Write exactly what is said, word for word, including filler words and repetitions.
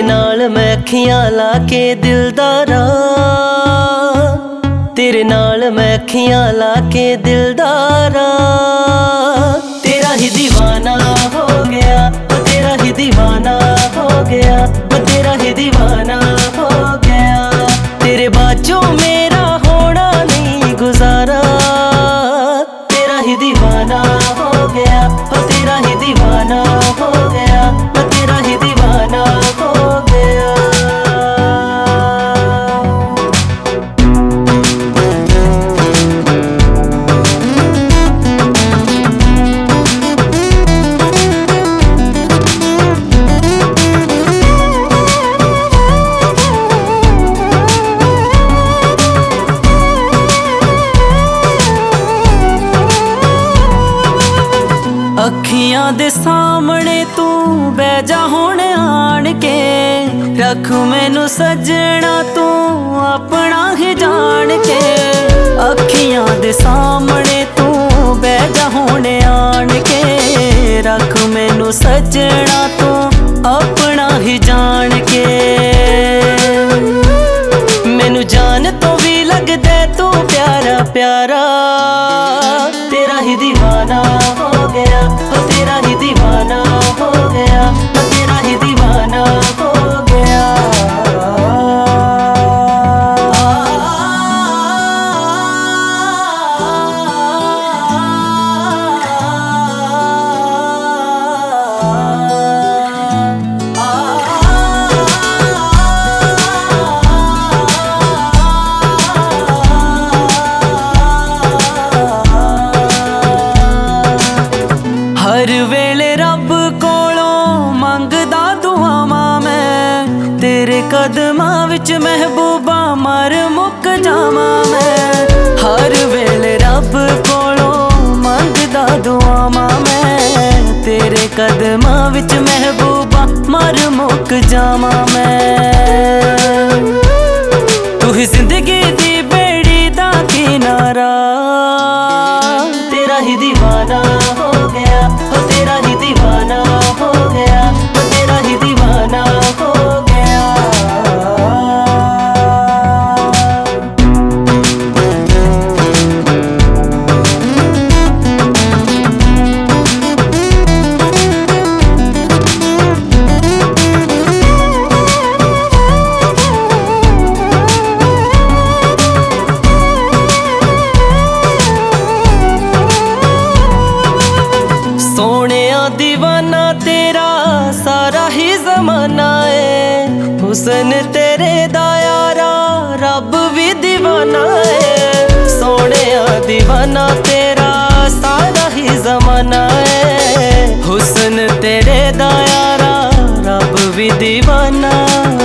नाल मैं अखियां ला के दिलदारा, तेरे नाल मैं अखियां ला के दिलदारा। तेरा ही दीवाना हो गया, तेरा ही दीवाना हो गया, तेरा ही दीवाना हो गया। तेरे बाजों मेरा होना नहीं गुजारा, तेरा ही दीवाना हो गया, तेरा ही दीवाना हो गया, तेरा ही दीवाना हो गया। अखियां दे सामने तू बह जा हुण आन के, रख मैनू सजना तू अपना ही जान के। अखियां दे सामने तू बह जा हुण आन के, रख मैनू सजना तू अपना ही जान के। मैनू जान तो भी लगदा तू प्यारा प्यारा, तेरा ही दीवाना हो गया, तेरा ही दीवाना हो गया, तेरा ही दीवाना हो गया। हर वेले रब कोलों मंगदा दुआवां मैं, तेरे कदमां विच महबूबा मर मुक जावां मैं। हर वेले रब कोलों मंगदा दुआवां मैं, तेरे कदमां विच महबूबा मर मुक जावां मैं। तू ही जिंदगी दी बेड़ी दा किनारा, तेरा ही दीवाना हो गया, तेरा ही दीवाना हो गया, तेरा ही दीवाना हो गया। सोनिया दीवाना तेरा सारा ही जमाना है, हुस्न तेरे दा यारा रब भी दीवाना है। सोनिया दीवाना तेरा सारा ही जमाना है, हुस्न तेरे दा यारा रब भी दीवाना